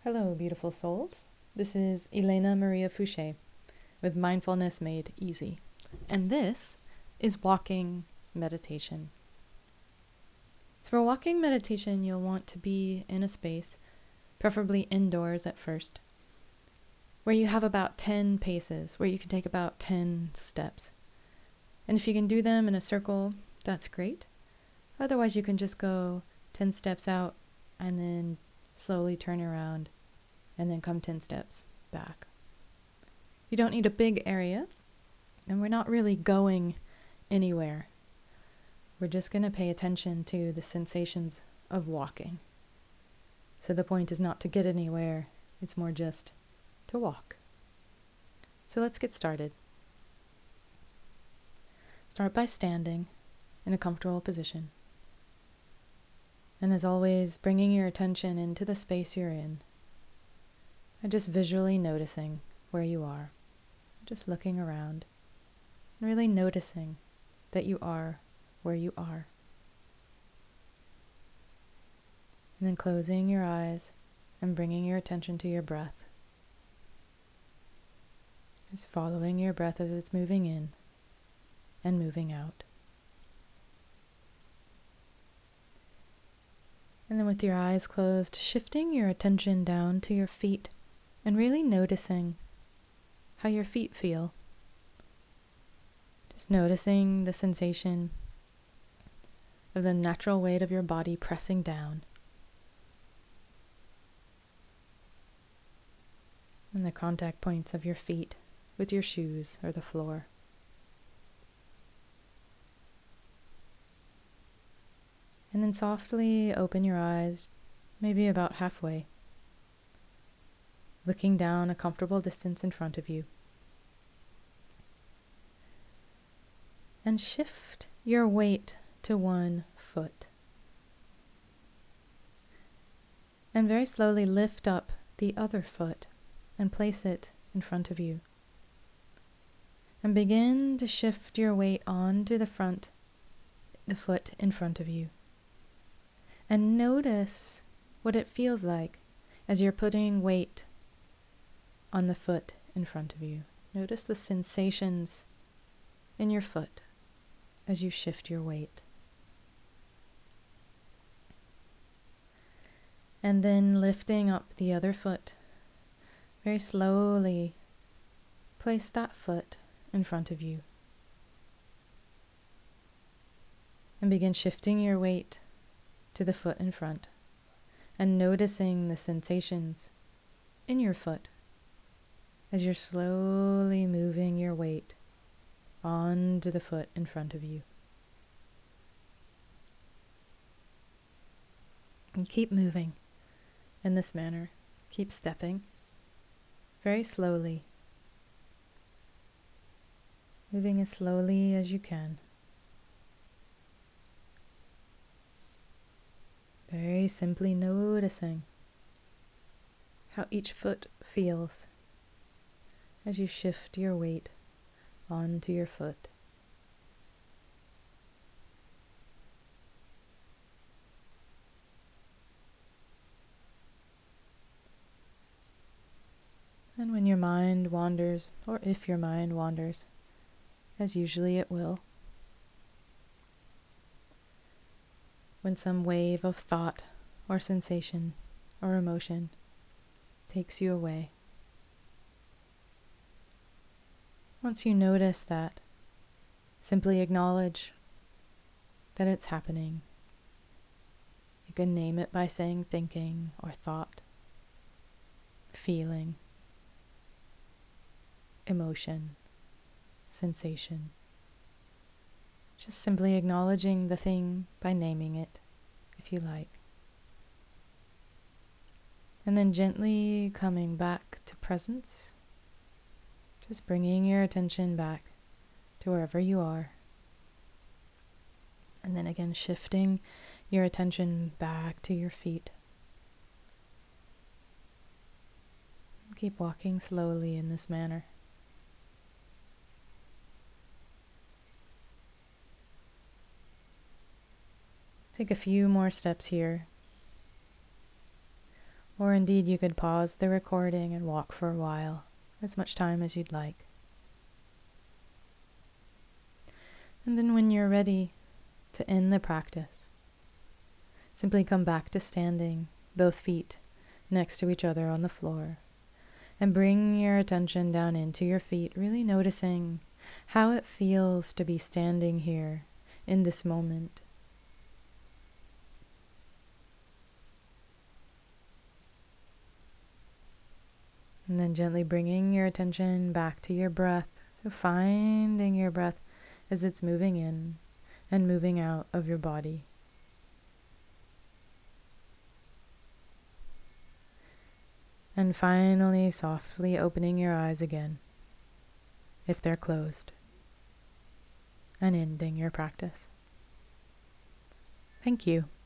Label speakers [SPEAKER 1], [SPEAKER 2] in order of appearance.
[SPEAKER 1] Hello, beautiful souls. This is Elena Maria Fouché with Mindfulness Made Easy. And this is walking meditation. So for walking meditation, you'll want to be in a space, preferably indoors at first, where you have about 10 paces, where you can take about 10 steps. And if you can do them in a circle, that's great. Otherwise, you can just go 10 steps out and then slowly turn around and then come 10 steps back. You don't need a big area, and we're not really going anywhere. We're just going to pay attention to the sensations of walking. So the point is not to get anywhere, it's more just to walk. So let's get started. Start by standing in a comfortable position. And as always, bringing your attention into the space you're in, and just visually noticing where you are, just looking around, and really noticing that you are where you are. And then closing your eyes and bringing your attention to your breath. Just following your breath as it's moving in and moving out. And then with your eyes closed, shifting your attention down to your feet and really noticing how your feet feel. Just noticing the sensation of the natural weight of your body pressing down. And the contact points of your feet with your shoes or the floor. And then softly open your eyes, maybe about halfway, looking down a comfortable distance in front of you. And shift your weight to one foot. And very slowly lift up the other foot and place it in front of you. And begin to shift your weight onto the foot in front of you. And notice what it feels like as you're putting weight on the foot in front of you. Notice the sensations in your foot as you shift your weight. And then lifting up the other foot, very slowly place that foot in front of you. And begin shifting your weight to the foot in front and noticing the sensations in your foot as you're slowly moving your weight onto the foot in front of you. And keep moving in this manner. Keep stepping very slowly, moving as slowly as you can. Very simply noticing how each foot feels as you shift your weight onto your foot. And when your mind wanders, or if your mind wanders, as usually it will, when some wave of thought or sensation or emotion takes you away, once you notice that, simply acknowledge that it's happening. You can name it by saying thinking or thought, feeling, emotion, sensation. Just simply acknowledging the thing by naming it, if you like. And then gently coming back to presence, just bringing your attention back to wherever you are. And then again, shifting your attention back to your feet. Keep walking slowly in this manner. Take a few more steps here. Or indeed, you could pause the recording and walk for a while, as much time as you'd like. And then when you're ready to end the practice, simply come back to standing, both feet next to each other on the floor, and bring your attention down into your feet, really noticing how it feels to be standing here in this moment. And then gently bringing your attention back to your breath. So finding your breath as it's moving in and moving out of your body. And finally, softly opening your eyes again, if they're closed, and ending your practice. Thank you.